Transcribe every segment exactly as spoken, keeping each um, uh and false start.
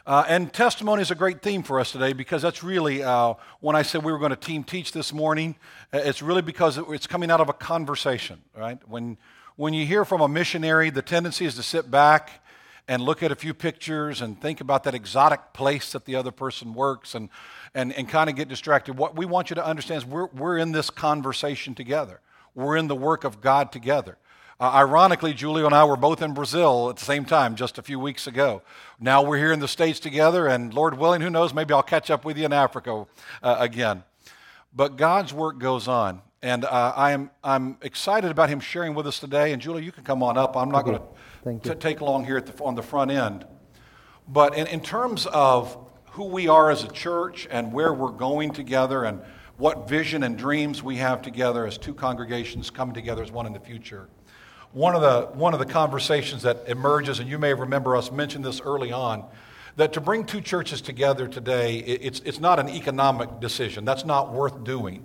Uh, and testimony is a great theme for us today because that's really, uh, when I said we were going to team teach this morning, uh, it's really because it, it's coming out of a conversation, right? When, when you hear from a missionary, the tendency is to sit back and look at a few pictures and think about that exotic place that the other person works and, and, and kind of get distracted. What we want you to understand is we're, we're in this conversation together. We're in the work of God together. Uh, ironically, Julio and I were both in Brazil at the same time just a few weeks ago. Now we're here in the States together, and Lord willing, who knows, maybe I'll catch up with you in Africa uh, again. But God's work goes on, and uh, I am, I'm excited about him sharing with us today. And Julio, you can come on up. I'm not Okay. going Thank you. to take long here at the, on the front end. But in, in terms of who we are as a church and where we're going together and what vision and dreams we have together as two congregations come together as one in the future, One of the one of the conversations that emerges, and you may remember us mention this early on, that to bring two churches together today, it- it's it's not an economic decision. That's not worth doing.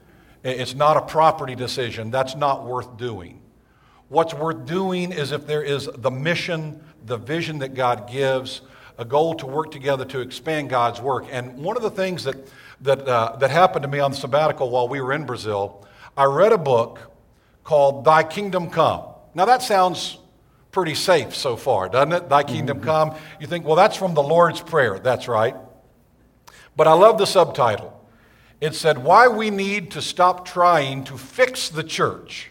It's not a property decision. That's not worth doing. What's worth doing is if there is the mission, the vision that God gives, a goal to work together to expand God's work. And one of the things that that uh, that happened to me on the sabbatical while we were in Brazil, I read a book called Thy Kingdom Come. Now that sounds pretty safe so far, doesn't it? Thy kingdom Mm-hmm. come. You think, well, that's from the Lord's Prayer. That's right. But I love the subtitle. It said, why we need to stop trying to fix the church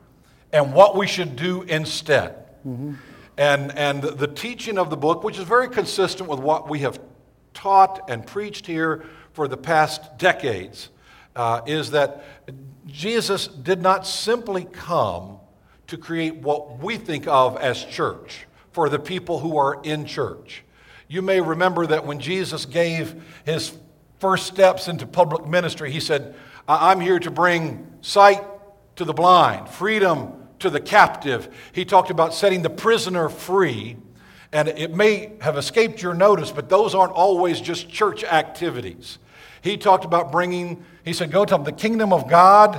and what we should do instead. Mm-hmm. And, and the teaching of the book, which is very consistent with what we have taught and preached here for the past decades, uh, is that Jesus did not simply come to create what we think of as church for the people who are in church. You may remember that when Jesus gave his first steps into public ministry, he said, I'm here to bring sight to the blind, freedom to the captive. He talked about setting the prisoner free, and it may have escaped your notice, but those aren't always just church activities. He talked about bringing, he said, go tell them, the kingdom of God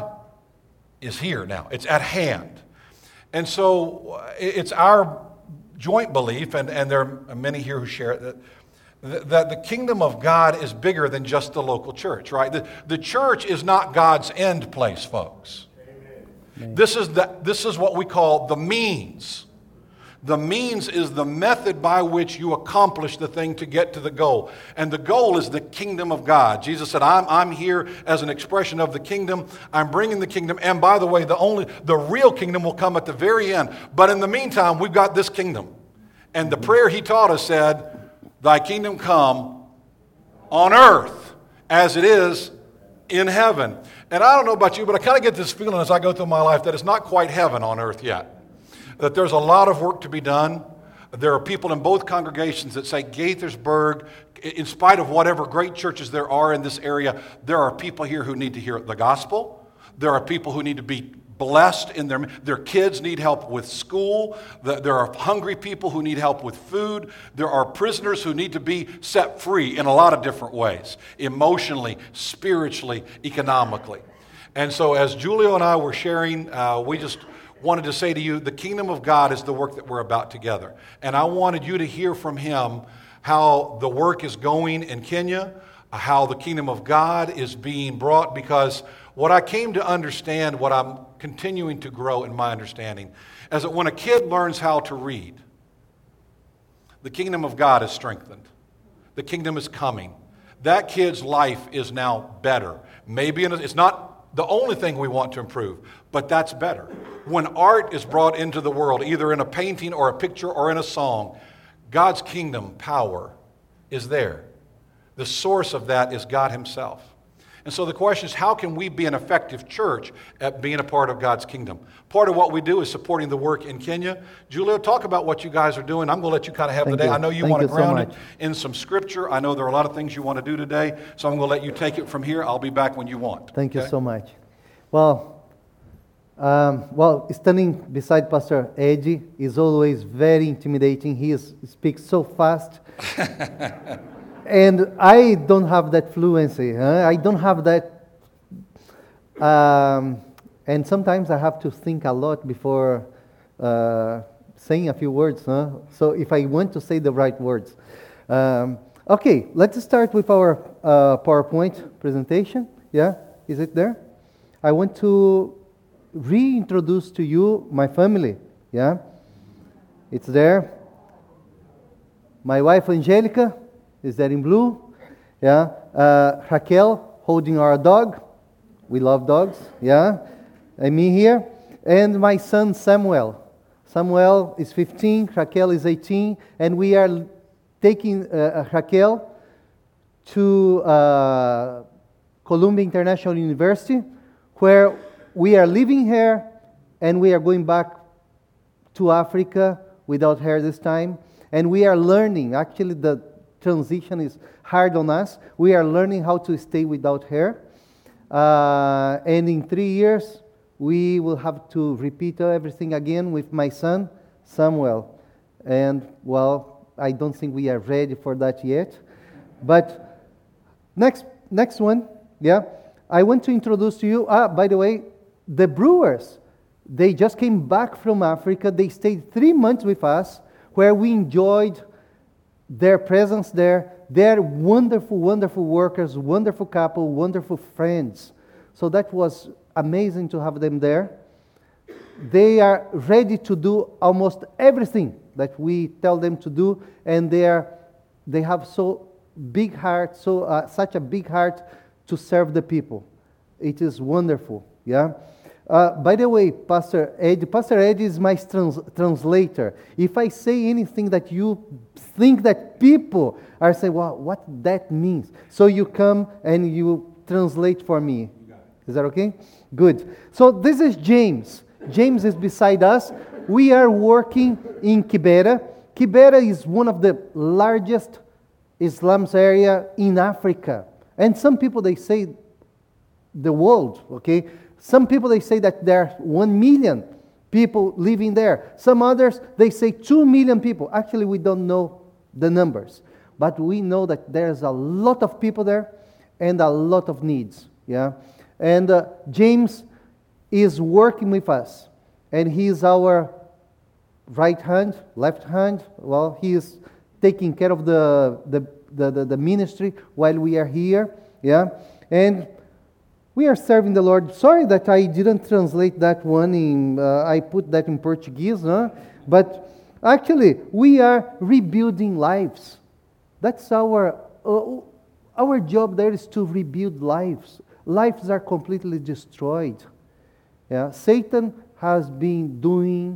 is here now. It's at hand. And so it's our joint belief, and, and there are many here who share it, that, that the kingdom of God is bigger than just the local church, right? The, the church is not God's end place, folks. Amen. This is, the, this is what we call the means. The means is the method by which you accomplish the thing to get to the goal. And the goal is the kingdom of God. Jesus said, I'm, I'm here as an expression of the kingdom. I'm bringing the kingdom. And by the way, the only the real kingdom will come at the very end. But in the meantime, we've got this kingdom. And the prayer he taught us said, thy kingdom come on earth as it is in heaven. And I don't know about you, but I kind of get this feeling as I go through my life that it's not quite heaven on earth yet. That there's a lot of work to be done. There are people in both congregations that say Gaithersburg, in spite of whatever great churches there are in this area, there are people here who need to hear the gospel. There are people who need to be blessed in their, their kids need help with school. There are hungry people who need help with food. There are prisoners who need to be set free in a lot of different ways, emotionally, spiritually, economically. And so as Julio and I were sharing, uh, we just wanted to say to you, the kingdom of God is the work that we're about together. And I wanted you to hear from him how the work is going in Kenya, how the kingdom of God is being brought, because what I came to understand, what I'm continuing to grow in my understanding, is that when a kid learns how to read, the kingdom of God is strengthened. The kingdom is coming. That kid's life is now better. Maybe in a, it's not the only thing we want to improve, but that's better. When art is brought into the world, either in a painting or a picture or in a song, God's kingdom power is there. The source of that is God himself. And so the question is, how can we be an effective church at being a part of God's kingdom? Part of what we do is supporting the work in Kenya. Julio, talk about what you guys are doing. I'm going to let you kind of have Thank the day. you. I know you Thank want to you so ground much. it in some scripture. I know there are a lot of things you want to do today, so I'm going to let you take it from here. I'll be back when you want. Thank you Okay? so much. Well, um, well, standing beside Pastor Eddie is always very intimidating. He is, speaks so fast. And I don't have that fluency. Huh? I don't have that. Um, and sometimes I have to think a lot before uh, saying a few words. Huh? So if I want to say the right words. Um, okay, let's start with our uh, PowerPoint presentation. Yeah, is it there? I want to reintroduce to you my family. Yeah, it's there. My wife Angelica is there in blue. Yeah, uh, Raquel holding our dog. We love dogs. Yeah, and me here, and my son Samuel. Samuel is fifteen, Raquel is eighteen, and we are taking uh, Raquel to uh, Columbia International University, where we are living here, and we are going back to Africa without her this time. And we are learning, actually the transition is hard on us. We are learning how to stay without her. Uh, and in three years, we will have to repeat everything again with my son, Samuel. And, well, I don't think we are ready for that yet. But next next one, yeah, I want to introduce to you, ah, by the way, the Brewers. They just came back from Africa. They stayed three months with us, where we enjoyed their presence there. They're wonderful, wonderful workers, wonderful couple, wonderful friends. So that was amazing to have them there. They are ready to do almost everything that we tell them to do, and they are, they have so big heart, so uh, such a big heart to serve the people. It is wonderful. Yeah. Uh, by the way, Pastor Ed, Pastor Ed is my trans- translator. If I say anything that you think that people are saying, well, what that means? So you come and you translate for me. Is that okay? Good. So this is James. James is beside us. We are working in Kibera. Kibera is one of the largest slums area in Africa. And some people, they say the world, okay? Some people, they say that there are one million people living there. Some others, they say two million people. Actually, we don't know the numbers. But we know that there's a lot of people there and a lot of needs. Yeah. And uh, James is working with us. And he is our right hand, left hand. Well, he is taking care of the, the, the, the, the ministry while we are here. Yeah. And we are serving the Lord. Sorry that I didn't translate that one in, uh, I put that in Portuguese, huh? But actually, we are rebuilding lives. That's our, uh, our job there is to rebuild lives. Lives are completely destroyed. Yeah? Satan has been doing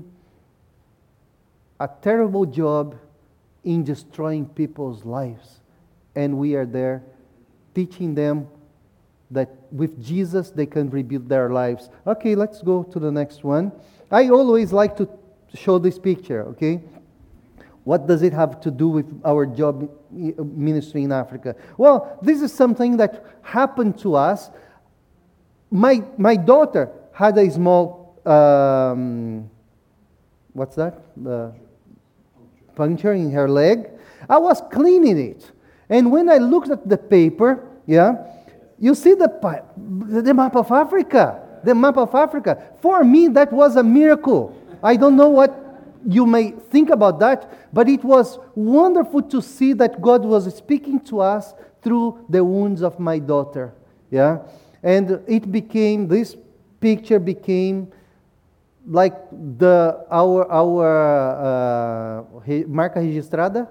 a terrible job in destroying people's lives. And we are there teaching them that with Jesus they can rebuild their lives. Okay, let's go to the next one. I always like to show this picture, okay? What does it have to do with our job ministry in Africa? Well, this is something that happened to us. My my daughter had a small, um, what's that? Uh, puncture in her leg. I was cleaning it. And when I looked at the paper, yeah, you see the, the map of Africa, the map of Africa. For me, that was a miracle. I don't know what you may think about that, but it was wonderful to see that God was speaking to us through the wounds of my daughter. Yeah, and it became, this picture became like the our our uh, marca registrada.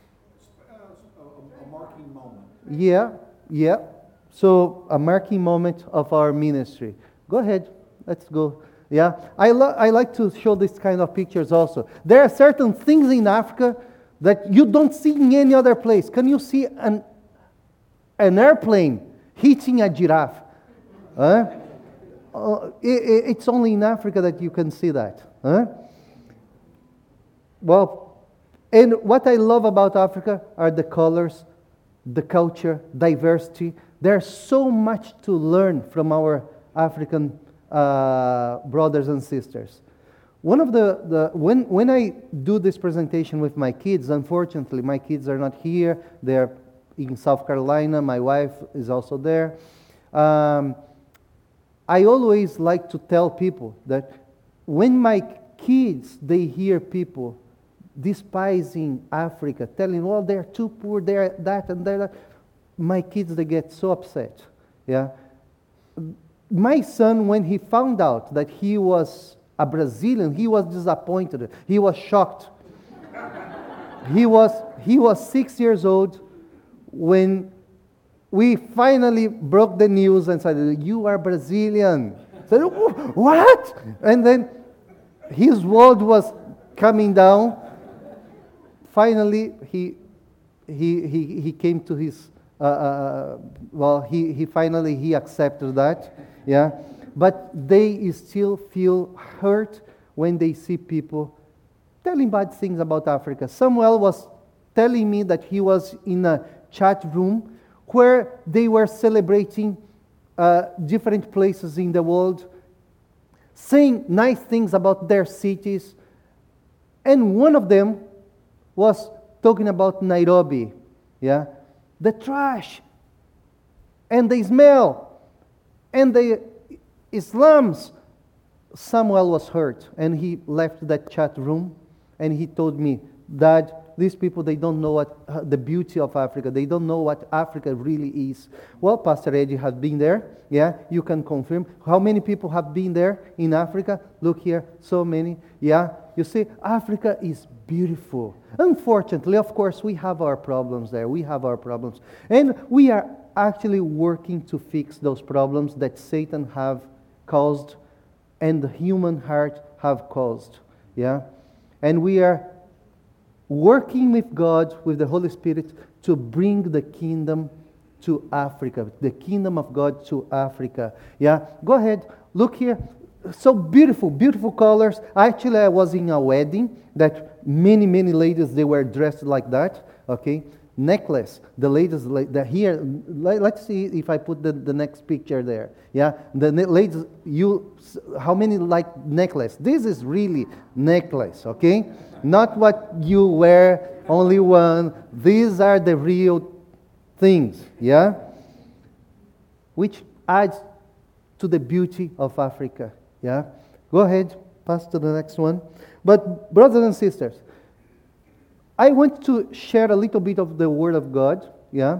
A marking moment. Yeah, yeah. So, a marking moment of our ministry. Go ahead. Let's go. Yeah. I, lo- I like to show this kind of pictures also. There are certain things in Africa that you don't see in any other place. Can you see an, an airplane hitting a giraffe? Huh? Uh, it, it's only in Africa that you can see that. Huh? Well, and what I love about Africa are the colors, the culture, diversity. There's so much to learn from our African uh, brothers and sisters. One of the, the when, when I do this presentation with my kids, unfortunately, my kids are not here. They're in South Carolina. My wife is also there. Um, I always like to tell people that when my kids, they hear people despising Africa, telling, well, they're too poor, they're that and that. My kids, they get so upset. Yeah. My son, when he found out that he was a Brazilian, he was disappointed. He was shocked. he was he was six years old when we finally broke the news and said, "You are Brazilian." I said, "What?" And then his world was coming down. Finally, he he he he came to his uh, uh, well. He he finally he accepted that. Yeah, but they still feel hurt when they see people telling bad things about Africa. Samuel was telling me that he was in a chat room where they were celebrating uh, different places in the world, saying nice things about their cities, and one of them was talking about Nairobi, yeah, the trash, and the smell, and the slums. Samuel was hurt, and he left that chat room, and he told me, "Dad, these people, they don't know what uh, the beauty of Africa. They don't know what Africa really is." Well, Pastor Eddie has been there. Yeah, you can confirm. How many people have been there in Africa? Look here, so many. Yeah, you see, Africa is beautiful. Unfortunately, of course, we have our problems there. We have our problems. And we are actually working to fix those problems that Satan have caused and the human heart have caused. Yeah? And we are working with God, with the Holy Spirit, to bring the kingdom to Africa, the kingdom of God to Africa. Yeah, go ahead, look here. So beautiful, beautiful colors. Actually, I was in a wedding that many, many ladies, they were dressed like that. Okay, necklace. The ladies, the here. Let's see if I put the, the next picture there. Yeah, the ladies. You, how many like necklace? This is really necklace. Okay. Not what you wear, only one. These are the real things, yeah? Which adds to the beauty of Africa, yeah? Go ahead, pass to the next one. But brothers and sisters, I want to share a little bit of the Word of God, yeah?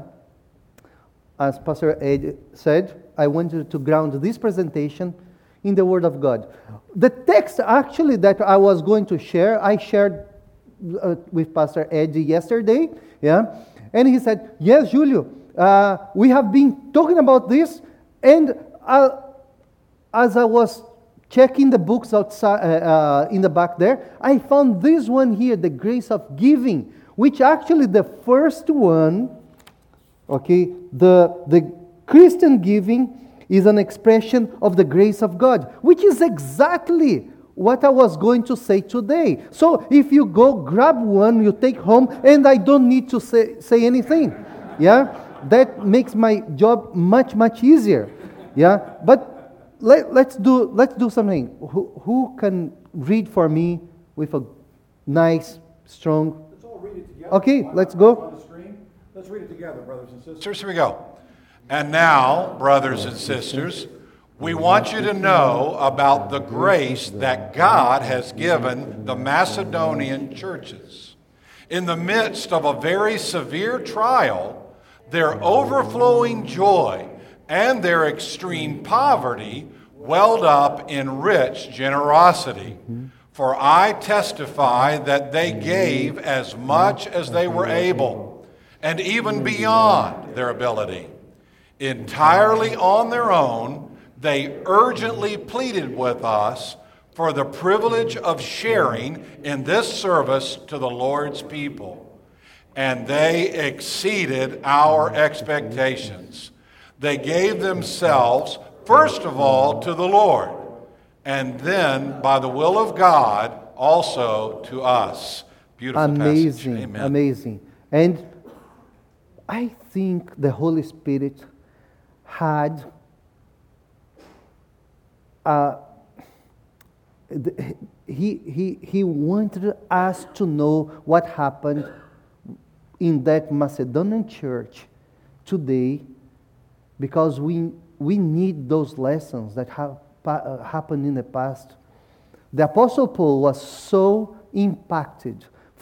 As Pastor Ed said, I wanted to ground this presentation in the Word of God. The text actually that I was going to share, I shared uh, with Pastor Eddie yesterday, yeah, and he said, "Yes, Julio, uh, we have been talking about this, and uh, as I was checking the books outside uh, uh, in the back there, I found this one here, the grace of giving, which actually the first one, okay, the the Christian giving is an expression of the grace of God, which is exactly what I was going to say today. So if you go grab one, you take home, and I don't need to say, say anything. Yeah? That makes my job much, much easier. Yeah? But let, let's do let's do something. Who, who can read for me with a nice, strong... Let's all read it together. Okay, let's go. On the screen. Let's read it together, brothers and sisters. Here we go. "And now, brothers and sisters, we want you to know about the grace that God has given the Macedonian churches. In the midst of a very severe trial, their overflowing joy and their extreme poverty welled up in rich generosity. For I testify that they gave as much as they were able, and even beyond their ability. Entirely on their own, they urgently pleaded with us for the privilege of sharing in this service to the Lord's people. And they exceeded our expectations. They gave themselves, first of all, to the Lord, and then, by the will of God, also to us." Beautiful Amazing, passage. Amen. Amazing. And I think the Holy Spirit had uh, he, he, he wanted us to know what happened in that Macedonian church today, because we, we need those lessons that have uh, happened in the past. The Apostle Paul was so impacted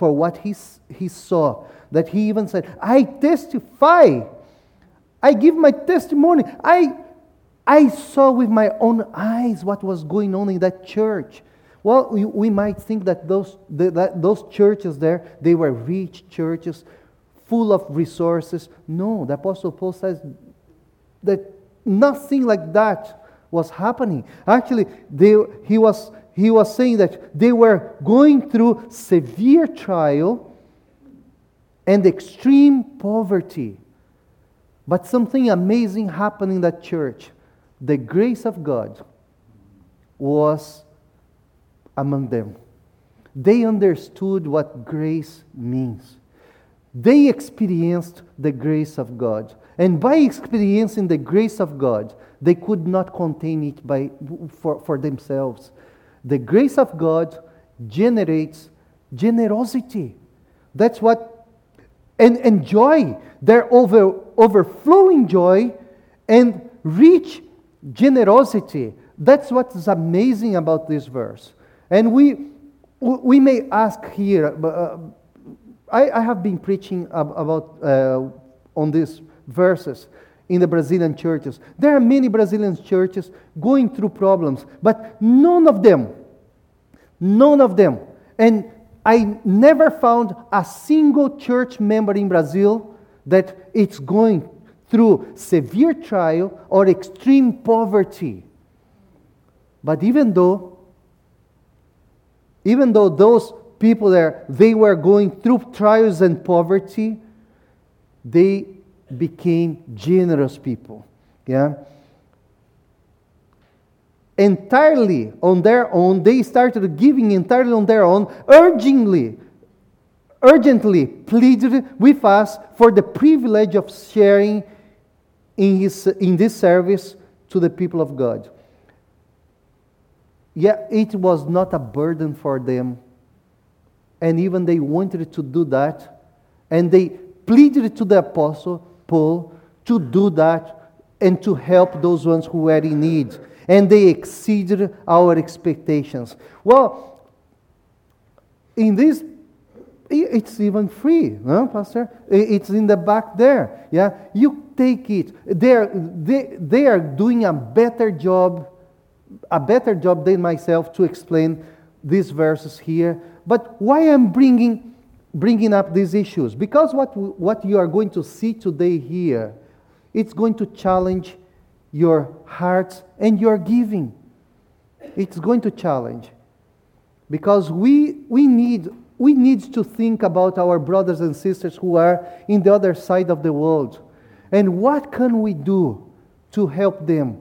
for what he, he saw, that he even said, I testify, I give my testimony, I, I saw with my own eyes what was going on in that church. Well, we, we might think that those, the, that those churches there, they were rich churches, full of resources. No, the Apostle Paul says that nothing like that was happening. Actually, they, he was he was saying that they were going through severe trial and extreme poverty. But something amazing happened in that church. The grace of God was among them. They understood what grace means. They experienced the grace of God. And by experiencing the grace of God, they could not contain it by, for, for themselves. The grace of God generates generosity. That's what, and, and joy, their over, overflowing joy and rich generosity. That's what is amazing about this verse. And we, we may ask here, uh, I, I have been preaching about uh, on these verses in the Brazilian churches. There are many Brazilian churches going through problems, but none of them, none of them, and I never found a single church member in Brazil that it's going through severe trial or extreme poverty. But even though, even though those people there, they were going through trials and poverty, they became generous people. Yeah? Entirely on their own, they started giving entirely on their own, urgently, urgently pleaded with us for the privilege of sharing in, his, in this service to the people of God. Yeah, it was not a burden for them. And even they wanted to do that. And they pleaded to the Apostle Paul to do that and to help those ones who were in need. And they exceeded our expectations. Well, in this, it's even free, no, Pastor? It's in the back there. Yeah, you take it. They're, they, they are doing a better job, a better job than myself to explain these verses here. But why I'm bringing bringing up these issues? Because what what you are going to see today here, it's going to challenge your hearts and your giving. It's going to challenge. Because we we need we need to think about our brothers and sisters who are in the other side of the world. And what can we do to help them?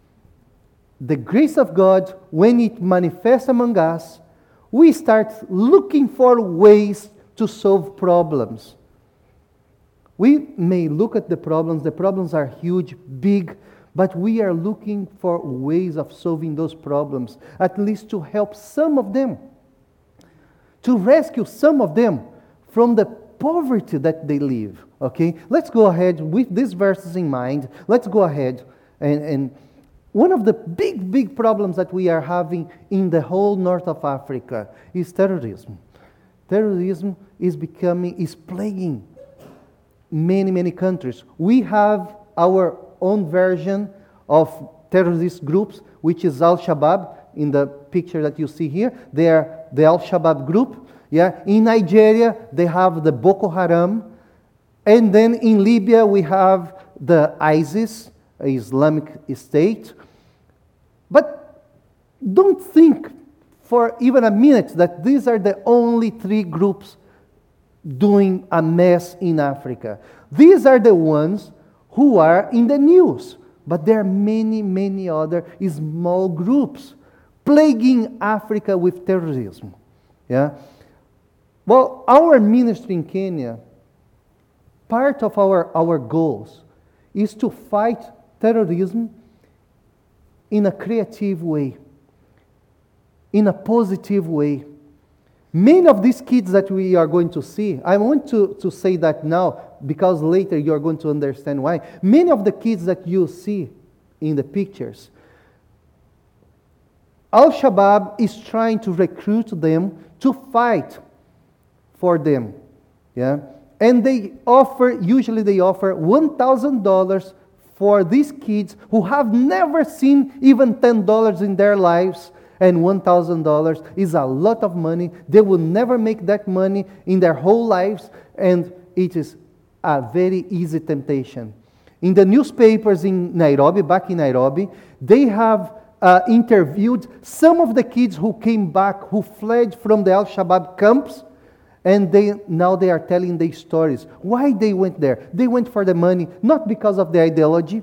The grace of God, when it manifests among us, we start looking for ways to solve problems. We may look at the problems, the problems are huge, big, but we are looking for ways of solving those problems, at least to help some of them, to rescue some of them from the poverty that they live. Okay, let's go ahead with these verses in mind. Let's go ahead and, and one of the big, big problems that we are having in the whole north of Africa is terrorism. Terrorism is becoming, is plaguing many, many countries. We have our own version of terrorist groups, which is Al-Shabaab. In the picture that you see here, they are the Al-Shabaab group. Yeah, in Nigeria, they have the Boko Haram. And then in Libya, we have the ISIS, Islamic State. But don't think for even a minute that these are the only three groups doing a mess in Africa. These are the ones who are in the news. But there are many, many other small groups plaguing Africa with terrorism. Yeah. Well, our ministry in Kenya, part of our, our goals is to fight terrorism in a creative way, in a positive way. Many of these kids that we are going to see, I want to, to say that now because later you are going to understand why. Many of the kids that you see in the pictures, Al-Shabaab is trying to recruit them to fight for them. Yeah, and they offer, usually they offer one thousand dollars for these kids who have never seen even ten dollars in their lives. And one thousand dollars is a lot of money. They will never make that money in their whole lives. And it is a very easy temptation. In the newspapers in Nairobi, back in Nairobi, they have uh, interviewed some of the kids who came back, who fled from the Al-Shabaab camps. And they now they are telling their stories. Why they went there? They went for the money, not because of the ideology.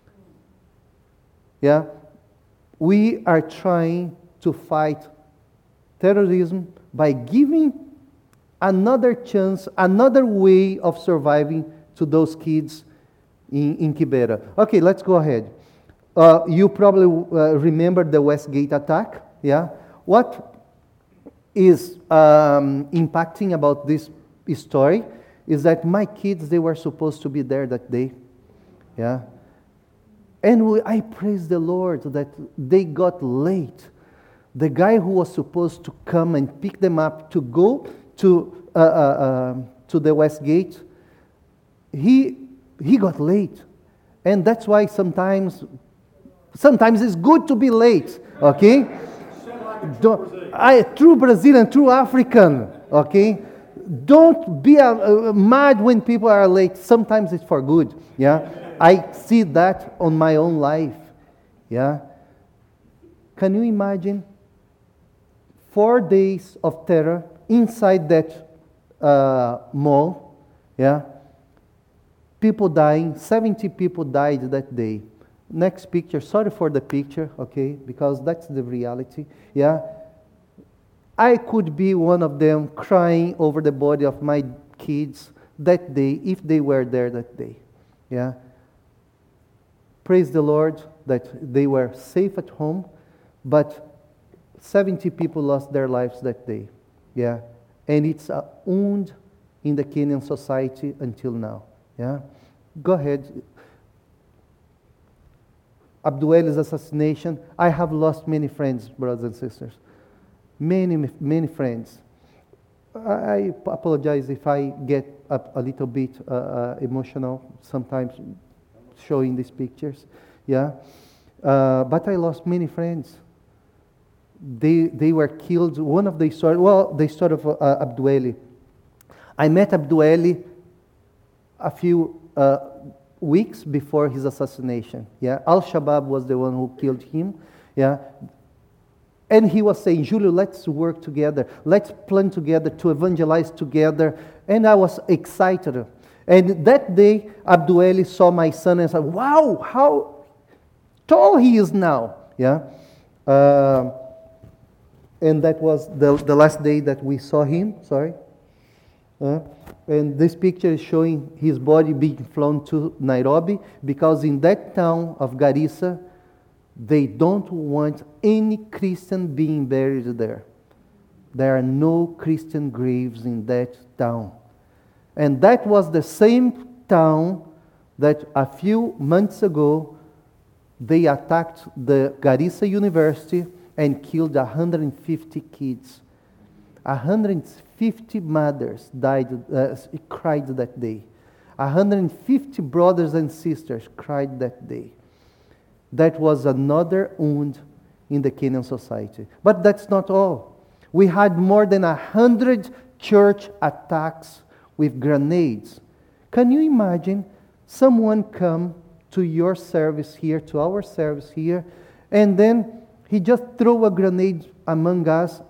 Yeah. We are trying to fight terrorism by giving another chance, another way of surviving to those kids in, in Kibera. Okay, let's go ahead. Uh, you probably uh, remember the Westgate attack. Yeah. What is um, impacting about this story is that my kids, they were supposed to be there that day. Yeah. And we, I praise the Lord that they got late. The guy who was supposed to come and pick them up to go to uh, uh, uh, to the Westgate, he he got late, and that's why sometimes sometimes it's good to be late. Okay, Don't, I true Brazilian, true African. Okay, don't be uh, uh, mad when people are late. Sometimes it's for good. Yeah. I see that on my own life. Yeah. Can you imagine four days of terror inside that uh, mall? Yeah. People dying. seventy people died that day. Next picture. Sorry for the picture, okay, because that's the reality. Yeah. I could be one of them crying over the body of my kids that day if they were there that day. Yeah. Praise the Lord that they were safe at home, but seventy people lost their lives that day. Yeah. And it's a wound in the Kenyan society until now. Yeah. Go ahead. Abdueli's assassination. I have lost many friends, brothers and sisters. Many, many friends. I apologize if I get a, a little bit uh, uh, emotional sometimes showing these pictures. Yeah. Uh, but I lost many friends. They they were killed. One of the story, well, the story of uh, Abdueli. I met Abdueli a few uh, weeks before his assassination. Yeah, Al-Shabaab was the one who killed him. Yeah, and he was saying, Julio, let's work together. Let's plan together to evangelize together. And I was excited. And that day, Abdueli saw my son and said, wow, how tall he is now. Yeah. Uh, and that was the, the last day that we saw him. Sorry. Uh, and this picture is showing his body being flown to Nairobi, because in that town of Garissa, they don't want any Christian being buried there. There are no Christian graves in that town. And that was the same town that a few months ago, they attacked the Garissa University and killed one hundred fifty kids. one hundred fifty mothers died, uh, cried that day. one hundred fifty brothers and sisters cried that day. That was another wound in the Kenyan society. But that's not all. We had more than a hundred church attacks with grenades. Can you imagine someone come to your service here, to our service here, and then he just throw a grenade among us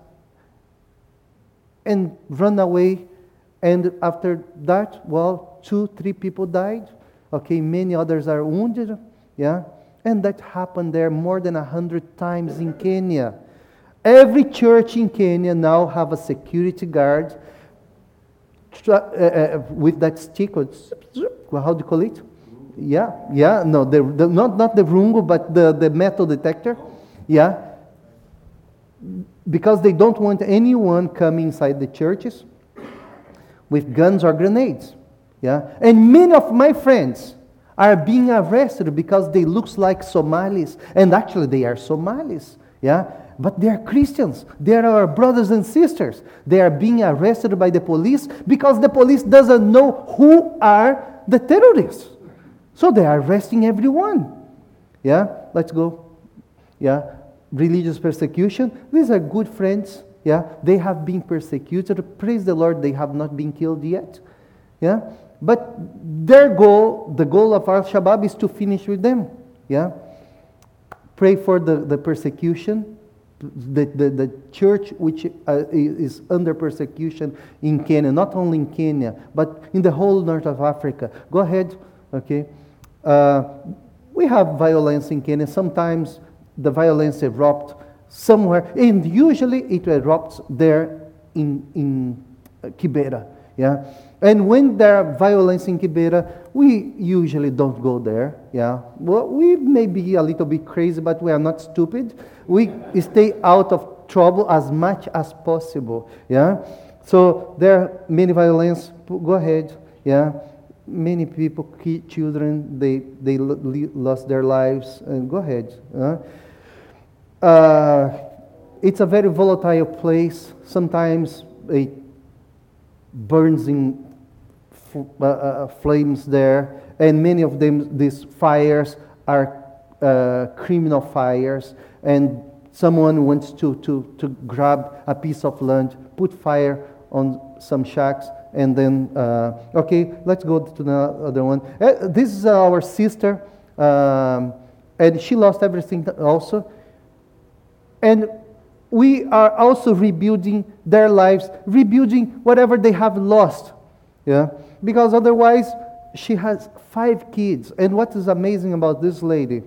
and run away, and after that, well, two, three people died. Okay, many others are wounded. Yeah. And that happened there more than a hundred times in Kenya. Every church in Kenya now have a security guard uh, uh, with that stick. How do you call it? Yeah, yeah. No, the, the, not not the rungu, but the, the metal detector. Yeah, because they don't want anyone coming inside the churches with guns or grenades. Yeah, and many of my friends are being arrested because they look like Somalis, and actually they are Somalis. Yeah, but they are Christians. They are our brothers and sisters. They are being arrested by the police because the police doesn't know who are the terrorists. So they are arresting everyone. Yeah, let's go. Yeah, religious persecution. These are good friends. Yeah, they have been persecuted. Praise the Lord, they have not been killed yet. Yeah, but their goal, the goal of Al-Shabaab is to finish with them. Yeah, pray for the, the persecution. The, the, the church which uh, is under persecution in Kenya, not only in Kenya, but in the whole north of Africa. Go ahead, okay. Uh, we have violence in Kenya. Sometimes the violence erupts somewhere, and usually it erupts there in, in Kibera, yeah. And when there are violence in Kibera, we usually don't go there, yeah. Well, we may be a little bit crazy, but we are not stupid. We stay out of trouble as much as possible, yeah. So there are many violence. Go ahead, yeah. Many people, children, they they lost their lives. And go ahead. Uh, uh, it's a very volatile place. Sometimes it burns in uh, uh, flames there, and many of them, these fires are uh, criminal fires, and someone wants to, to, to grab a piece of land, put fire on some shacks, and then, uh, okay, let's go to the other one. Uh, this is our sister, um, and she lost everything also. And we are also rebuilding their lives, rebuilding whatever they have lost. Yeah, because otherwise, she has five kids. And what is amazing about this lady,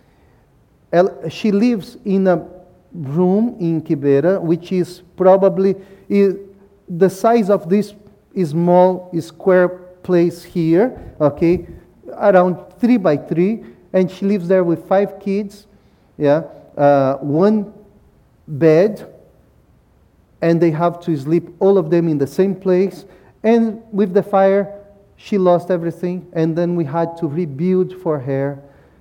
she lives in a room in Kibera, which is probably is the size of this small square place here, okay, around three by three, and she lives there with five kids, yeah, uh, one bed, and they have to sleep, all of them in the same place, and with the fire, she lost everything, and then we had to rebuild for her,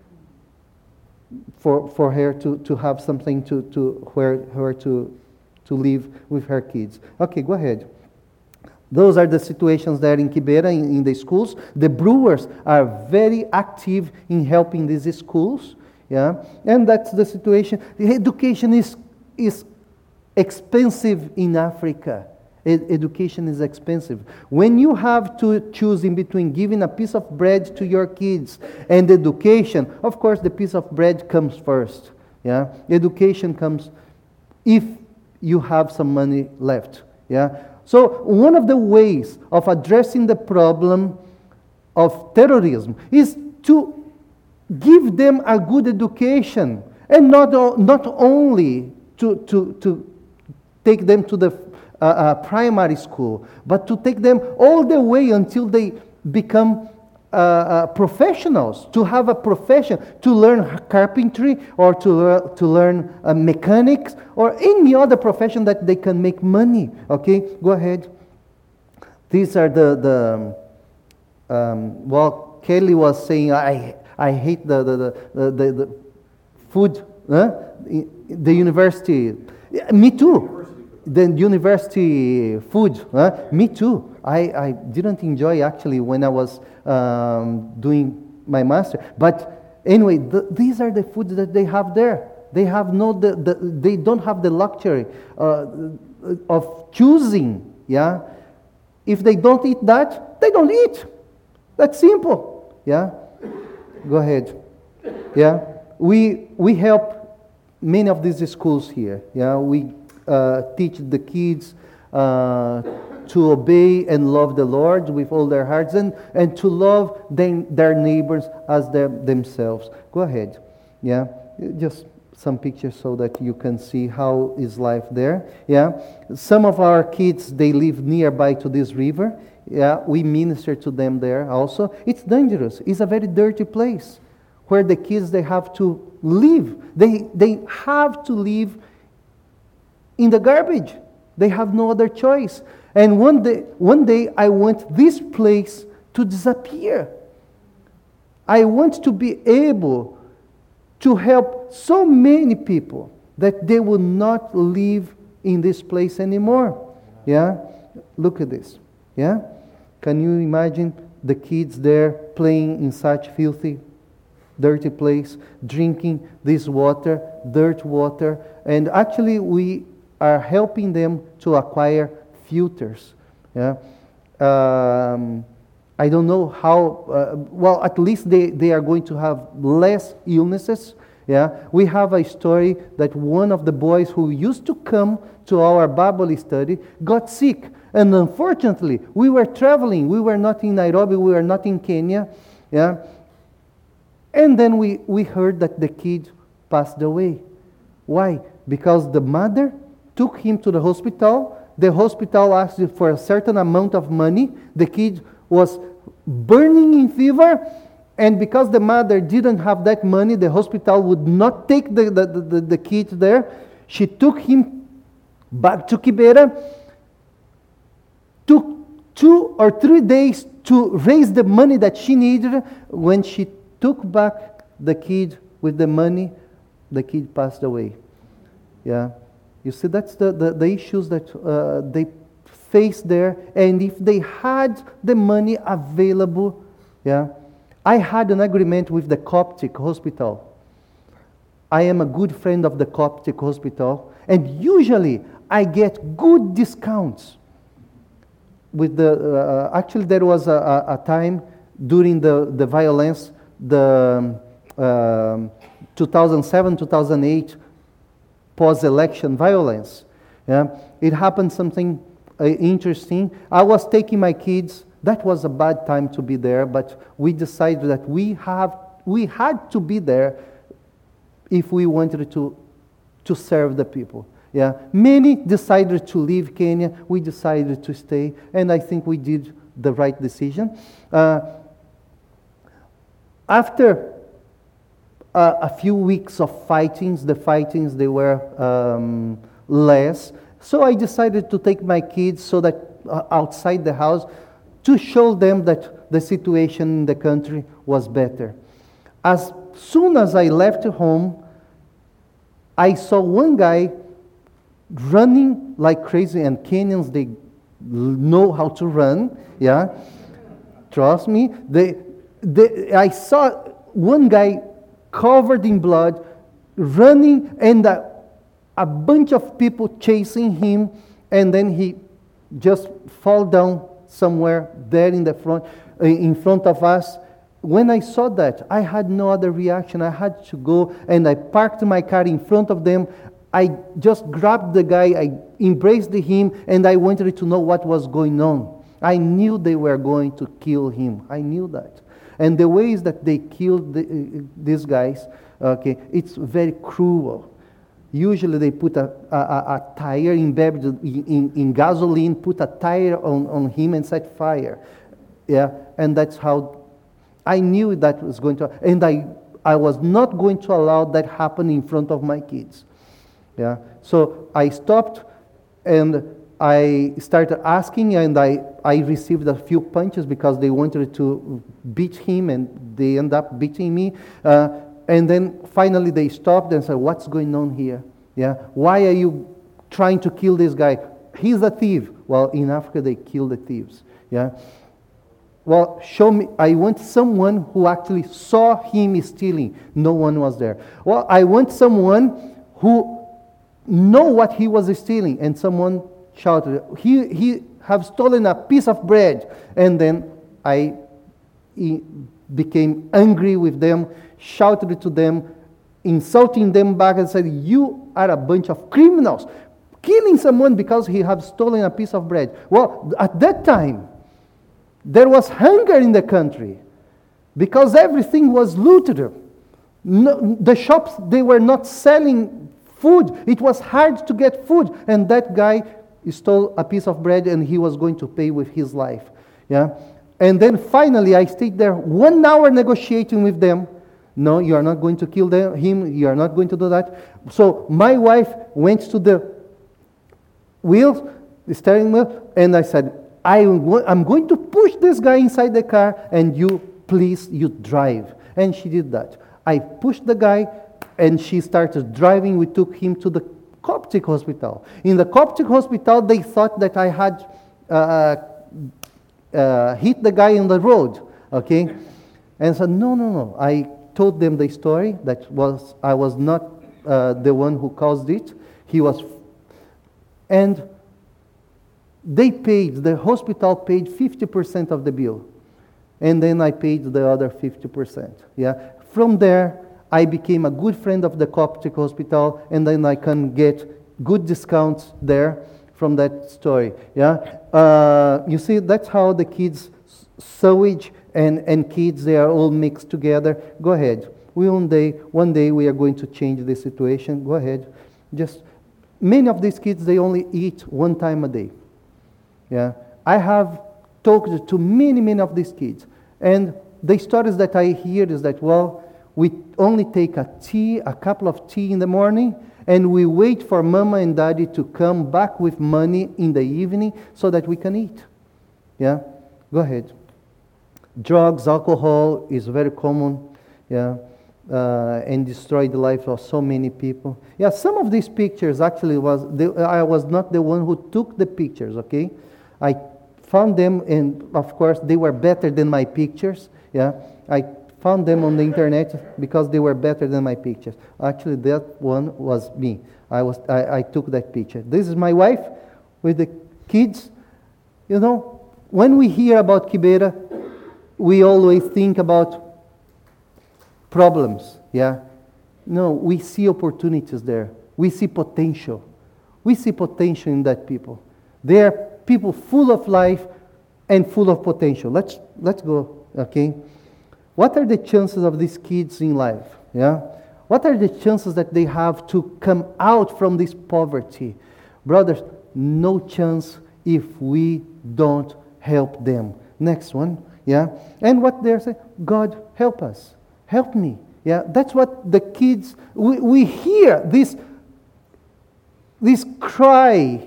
for for her to, to have something to, to where her to to live with her kids. Okay, go ahead. Those are the situations there in Kibera, in, in the schools. The brewers are very active in helping these schools, yeah, and that's the situation. The education is is expensive in Africa. Ed- education is expensive. When you have to choose in between giving a piece of bread to your kids and education, of course the piece of bread comes first, yeah. Education comes if you have some money left, yeah. So one of the ways of addressing the problem of terrorism is to give them a good education, and not, not only to, to, to take them to the uh, uh, primary school, but to take them all the way until they become uh, uh, professionals, to have a profession, to learn carpentry, or to, lear, to learn uh, mechanics, or any other profession that they can make money. Okay, go ahead. These are the, the um, well, Kelly was saying, I I hate the, the, the, the, the food, huh? The university. Me too. The university food. Huh? Me too. I, I didn't enjoy actually when I was um, doing my master. But anyway, the, these are the foods that they have there. They have no, the, the, they don't have the luxury uh, of choosing. Yeah, if they don't eat that, they don't eat. That's simple. Yeah, go ahead. Yeah, we we help many of these schools here. Yeah, we uh, teach the kids uh, to obey and love the Lord with all their hearts, and, and to love them, their neighbors as their, themselves. Go ahead. Yeah, just some pictures so that you can see how is life there. Yeah, some of our kids, they live nearby to this river. Yeah, we minister to them there also. It's dangerous. It's a very dirty place where the kids, they have to live. They, they have to live in the garbage. They have no other choice. And one day, one day I want this place to disappear. I want to be able to help so many people that they will not live in this place anymore. Yeah? Look at this. Yeah? Can you imagine the kids there playing in such filthy, dirty place, drinking this water, dirt water, and actually we are helping them to acquire filters. Yeah? Um, I don't know how, uh, well, at least they, they are going to have less illnesses. Yeah, we have a story that one of the boys who used to come to our Bible study got sick. And unfortunately, we were traveling. We were not in Nairobi. We were not in Kenya. Yeah. And then we, we heard that the kid passed away. Why? Because the mother took him to the hospital. The hospital asked for a certain amount of money. The kid was burning in fever. And because the mother didn't have that money, the hospital would not take the, the, the, the kid there. She took him back to Kibera. Took two or three days to raise the money that she needed. When she took back the kid with the money, the kid passed away. Yeah, you see, that's the, the, the issues that uh, they face there. And if they had the money available, yeah, I had an agreement with the Coptic hospital. I am a good friend of the Coptic hospital, and usually I get good discounts. With the uh, actually, there was a, a time during the, the violence, the um, two thousand seven, two thousand eight post-election violence. Yeah, it happened something uh, interesting. I was taking my kids. That was a bad time to be there, but we decided that we have we had to be there if we wanted to to serve the people. Yeah, many decided to leave Kenya. We decided to stay, and I think we did the right decision. Uh, after uh, a few weeks of fightings, the fightings they were um, less. So I decided to take my kids so that uh, outside the house, to show them that the situation in the country was better. As soon as I left home, I saw one guy running like crazy, and Kenyans, they know how to run, yeah? Trust me. They, they, I saw one guy covered in blood, running, and a, a bunch of people chasing him, and then he just fall down somewhere there in the front, in front of us. When I saw that, I had no other reaction. I had to go, and I parked my car in front of them. I just grabbed the guy, I embraced him, and I wanted to know what was going on. I knew they were going to kill him. I knew that. And the ways that they killed the, uh, these guys, okay, it's very cruel. Usually they put a, a, a tire embedded in, in, in gasoline, put a tire on, on him and set fire. Yeah, and that's how I knew that was going to, and I, I was not going to allow that happen in front of my kids. Yeah, so I stopped and I started asking, and I, I received a few punches because they wanted to beat him, and they end up beating me. Uh, And then finally they stopped and said, what's going on here? Yeah, why are you trying to kill this guy? He's a thief. Well, in Africa they kill the thieves. Yeah. Well, show me. I want someone who actually saw him stealing. No one was there. Well, I want someone who know what he was stealing. And someone shouted, he, he have stolen a piece of bread. And then I became angry with them, shouted to them, insulting them back, and said, you are a bunch of criminals, killing someone because he has stolen a piece of bread. Well, at that time, there was hunger in the country because everything was looted. No, the shops, they were not selling food. It was hard to get food. And that guy stole a piece of bread, and he was going to pay with his life. Yeah. And then finally, I stayed there one hour negotiating with them. No, you are not going to kill them, him. You are not going to do that. So my wife went to the wheel, the steering wheel, and I said, I, I'm going to push this guy inside the car, and you, please, you drive. And she did that. I pushed the guy, and she started driving. We took him to the Coptic hospital. In the Coptic hospital, they thought that I had uh, uh, hit the guy on the road, okay? And said, no, no, no. I told them the story, that was I was not uh, the one who caused it. He was, and they paid, the hospital paid fifty percent of the bill. And then I paid the other fifty percent, yeah? From there, I became a good friend of the Coptic hospital, and then I can get good discounts there from that story. Yeah, uh, you see, that's how the kids, sewage and, and kids, they are all mixed together. Go ahead. We one day, one day we are going to change the situation. Go ahead. Just many of these kids, they only eat one time a day. Yeah, I have talked to many, many of these kids, and the stories that I hear is that, well, we only take a tea, a couple of tea in the morning, and we wait for mama and daddy to come back with money in the evening so that we can eat. Yeah? Go ahead. Drugs, alcohol is very common, yeah, uh, and destroy the life of so many people. Yeah, some of these pictures actually was, the, I was not the one who took the pictures, okay? I found them, and of course they were better than my pictures, yeah? I found them on the internet because they were better than my pictures. Actually, that one was me. I was I, I took that picture. This is my wife with the kids. You know, when we hear about Quibeira, we always think about problems, yeah? No, we see opportunities there. We see potential. We see potential in that people. They are people full of life and full of potential. Let's let's go, okay? What are the chances of these kids in life? Yeah? What are the chances that they have to come out from this poverty? Brothers, no chance if we don't help them. Next one, yeah? And what they're saying, God, help us. Help me. Yeah? That's what the kids, we, we hear this, this cry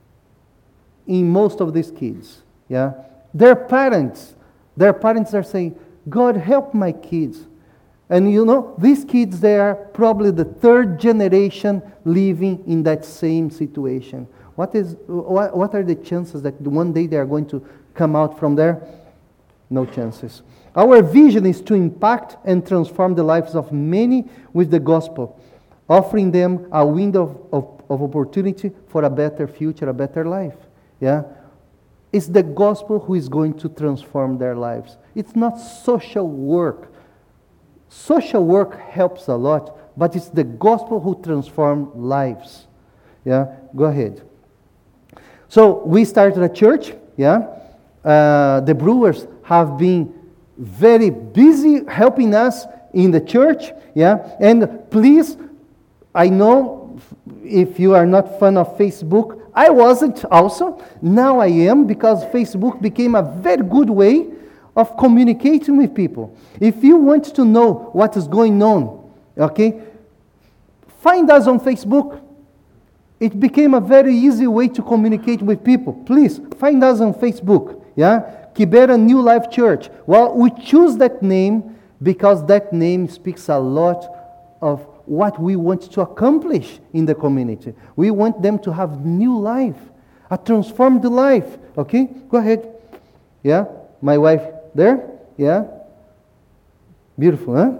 in most of these kids. Yeah? Their parents, their parents are saying, God, help my kids. And you know, these kids, they are probably the third generation living in that same situation. What is, what, what are the chances that one day they are going to come out from there? No chances. Our vision is to impact and transform the lives of many with the gospel, offering them a window of, of, of opportunity for a better future, a better life. Yeah? It's the gospel who is going to transform their lives. It's not social work. Social work helps a lot, but it's the gospel who transforms lives. Yeah, go ahead. So we started a church. Yeah, uh, the Brewers have been very busy helping us in the church. Yeah, and please, I know if you are not fan of Facebook, I wasn't also. Now I am, because Facebook became a very good way of communicating with people. If you want to know what is going on, okay, find us on Facebook. It became a very easy way to communicate with people. Please, find us on Facebook. Yeah? Quibeira New Life Church. Well, we choose that name because that name speaks a lot of what we want to accomplish in the community. We want them to have new life, a transformed life. Okay? Go ahead. Yeah? My wife there? Yeah? Beautiful, huh?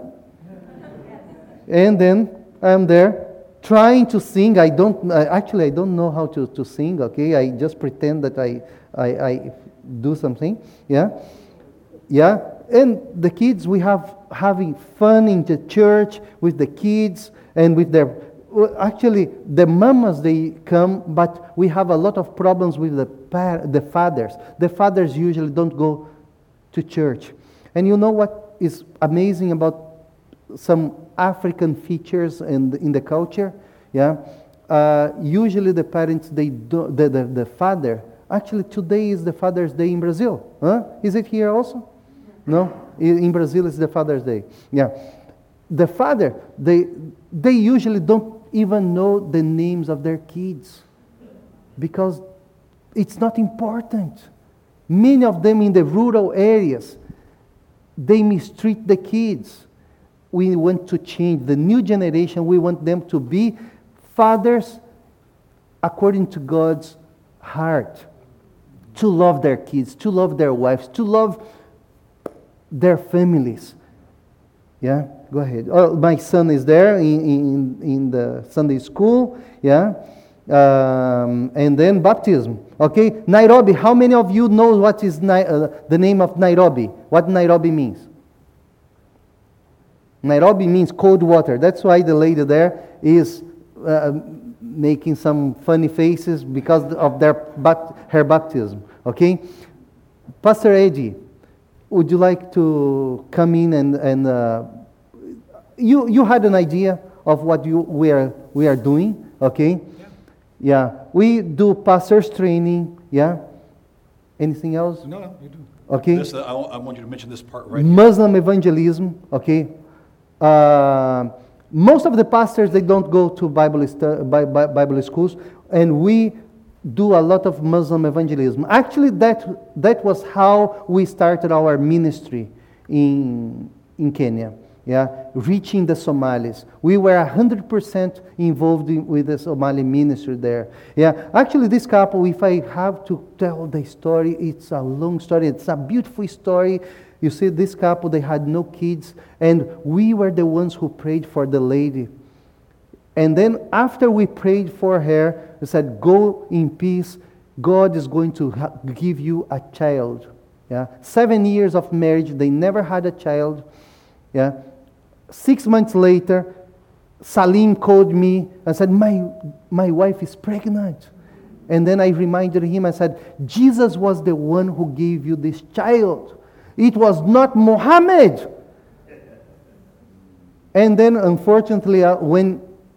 And then I'm there trying to sing. I don't, actually I don't know how to, to sing, okay? I just pretend that I, I, I do something. Yeah? Yeah? And the kids, we have having fun in the church with the kids and with their, actually the mamas, they come, but we have a lot of problems with the par- the fathers. The fathers usually don't go to church. And you know what is amazing about some African features in the, in the culture? Yeah, uh, usually the parents, they do, the, the the father. Actually, today is the Father's Day in Brazil. Huh? Is it here also? No, in Brazil it's the Father's Day. Yeah, the father, they they usually don't even know the names of their kids because it's not important. Many of them in the rural areas, they mistreat the kids. we want to change. The new generation, we want them to be fathers according to God's heart. To love their kids, to love their wives, to love their families. Yeah, go ahead. Oh, my son is there in, in, in the Sunday school. Yeah. Um, and then baptism. Okay, Nairobi. How many of you know what is Ni- uh, the name of Nairobi? What Nairobi means? Nairobi means cold water. That's why the lady there is uh, making some funny faces because of their bat- her baptism. Okay, Pastor Eddie, would you like to come in and and uh, you you had an idea of what you we are we are doing? Okay. Yeah, we do pastors training. Yeah. Anything else? No, no, you do. Okay. This, uh, I, I want you to mention this part right Muslim evangelism. Okay. Uh, most of the pastors, they don't go to Bible stu- Bi- Bi- Bible schools, and we do a lot of Muslim evangelism. Actually, that that was how we started our ministry in in Kenya. Yeah, reaching the Somalis. We were one hundred percent involved in, with the Somali ministry there. Yeah, actually this couple, if I have to tell the story, it's a long story. It's a beautiful story. You see, this couple, they had no kids, and we were the ones who prayed for the lady. And then after we prayed for her, we said, go in peace. God is going to ha- give you a child. Yeah, seven years of marriage, they never had a child. Yeah. Six months later, Salim called me and said, my, my wife is pregnant. And then I reminded him, I said, Jesus was the one who gave you this child. It was not Muhammad. And then, unfortunately, uh, when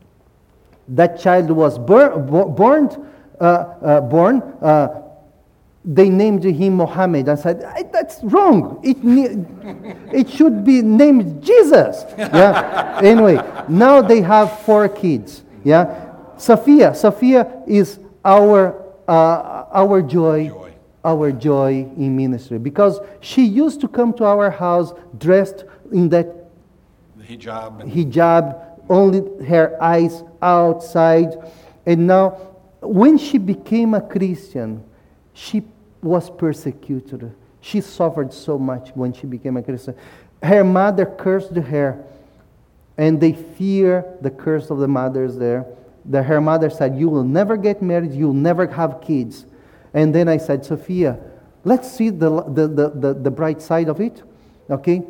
that child was bur- born, uh, uh, born uh, they named him Muhammad. I said, that's wrong. It ne- it should be named Jesus. Yeah. Anyway, now they have four kids. Yeah. Sophia. Sophia is our uh, our joy, joy, our joy in ministry, because she used to come to our house dressed in that the hijab. And hijab, only her eyes outside, and now when she became a Christian, she was persecuted. She suffered so much when she became a Christian. Her mother cursed her, and they fear the curse of the mothers there. The, her mother said, you will never get married, you'll never have kids. And then I said, Sophia, let's see the, the, the, the, the bright side of it. Okay?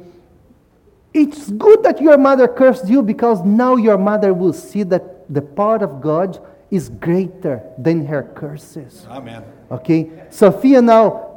It's good that your mother cursed you, because now your mother will see that the part of God is greater than her curses. Amen. Okay, Sophia now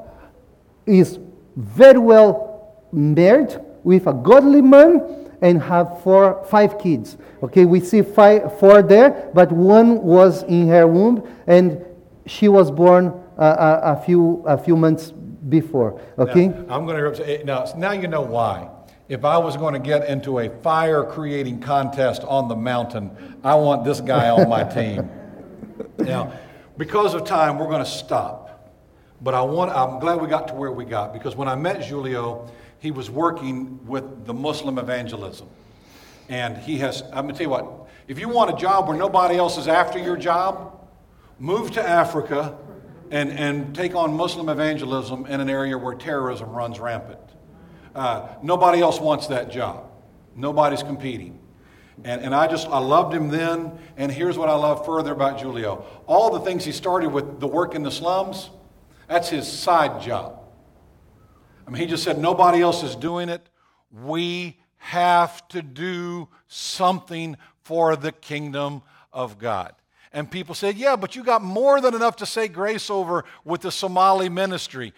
is very well married with a godly man and have four, five kids. Okay, we see five, four there, but one was in her womb, and she was born uh, a, a few a few months before. Okay, now, I'm going to now. Now you know why. If I was going to get into a fire-creating contest on the mountain, I want this guy on my team. Now, because of time, we're going to stop. But I want, I'm glad we got to where we got, because when I met Julio, he was working with the Muslim evangelism. And he has, I'm going to tell you what, if you want a job where nobody else is after your job, move to Africa and, and take on Muslim evangelism in an area where terrorism runs rampant. Uh, nobody else wants that job. Nobody's competing. And, and I just, I loved him then, and here's what I love further about Julio. All the things he started with, the work in the slums, that's his side job. I mean, he just said, nobody else is doing it. We have to do something for the kingdom of God. And people said, yeah, but you got more than enough to say grace over with the Somali ministry.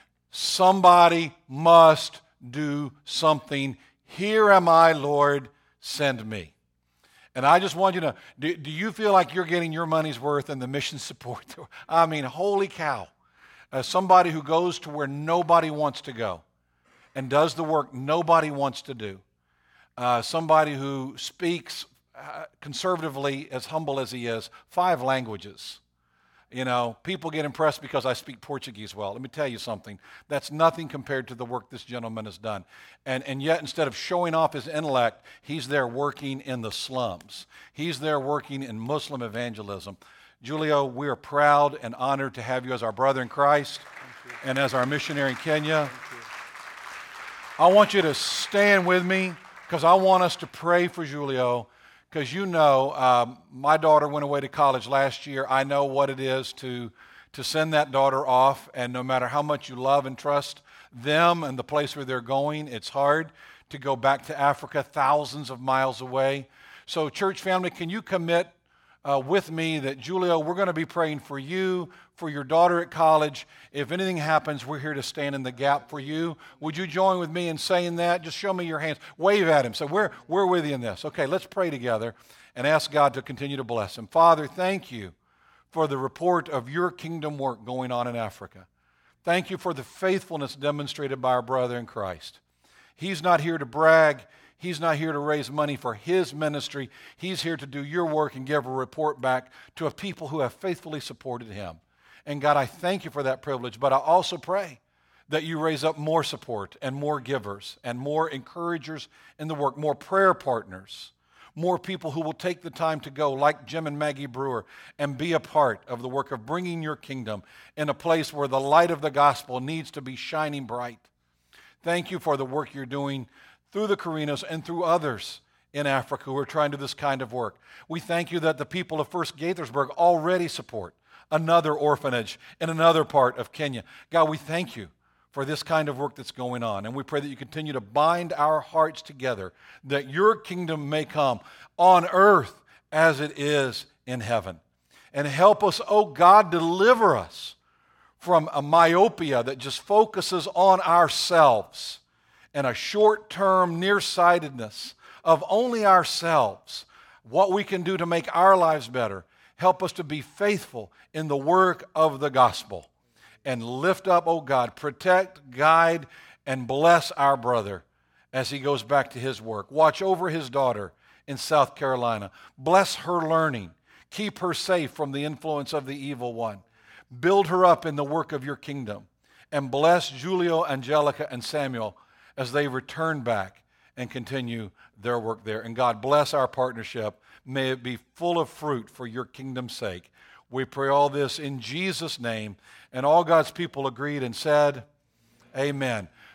Somebody must do something. Here am I, Lord, send me. And I just want you to know, do, do you feel like you're getting your money's worth in the mission support? I mean, holy cow. As somebody who goes to where nobody wants to go and does the work nobody wants to do. Uh, somebody who speaks uh, conservatively, as humble as he is, five languages. You know, people get impressed because I speak Portuguese well. Let me tell you something. That's nothing compared to the work this gentleman has done. And, and yet, instead of showing off his intellect, he's there working in the slums. He's there working in Muslim evangelism. Julio, we are proud and honored to have you as our brother in Christ and as our missionary in Kenya. I want you to stand with me because I want us to pray for Julio. Because you know, um, my daughter went away to college last year. I know what it is to, to send that daughter off, and no matter how much you love and trust them and the place where they're going, it's hard to go back to Africa thousands of miles away. So church family, can you commit uh, with me that, Julio, we're going to be praying for you, for your daughter at college. If anything happens, we're here to stand in the gap for you. Would you join with me in saying that? Just show me your hands. Wave at him. So we're, we're with you in this. Okay, let's pray together and ask God to continue to bless him. Father, thank you for the report of your kingdom work going on in Africa. Thank you for the faithfulness demonstrated by our brother in Christ. He's not here to brag. He's not here to raise money for his ministry. He's here to do your work and give a report back to a people who have faithfully supported him. And God, I thank you for that privilege, but I also pray that you raise up more support and more givers and more encouragers in the work, more prayer partners, more people who will take the time to go, like Jim and Maggie Brewer, and be a part of the work of bringing your kingdom in a place where the light of the gospel needs to be shining bright. Thank you for the work you're doing through the Carinas and through others in Africa who are trying to do this kind of work. We thank you that the people of First Gaithersburg already support another orphanage in another part of Kenya. God, we thank you for this kind of work that's going on, and we pray that you continue to bind our hearts together, that your kingdom may come on earth as it is in heaven. And help us, oh God, deliver us from a myopia that just focuses on ourselves and a short-term nearsightedness of only ourselves, what we can do to make our lives better. Help us to be faithful in the work of the gospel. And lift up, oh God, protect, guide, and bless our brother as he goes back to his work. Watch over his daughter in South Carolina. Bless her learning. Keep her safe from the influence of the evil one. Build her up in the work of your kingdom. And bless Julio, Angelica, and Samuel as they return back and continue their work there. And God, bless our partnership. May it be full of fruit for your kingdom's sake. We pray all this in Jesus' name. And all God's people agreed and said, amen.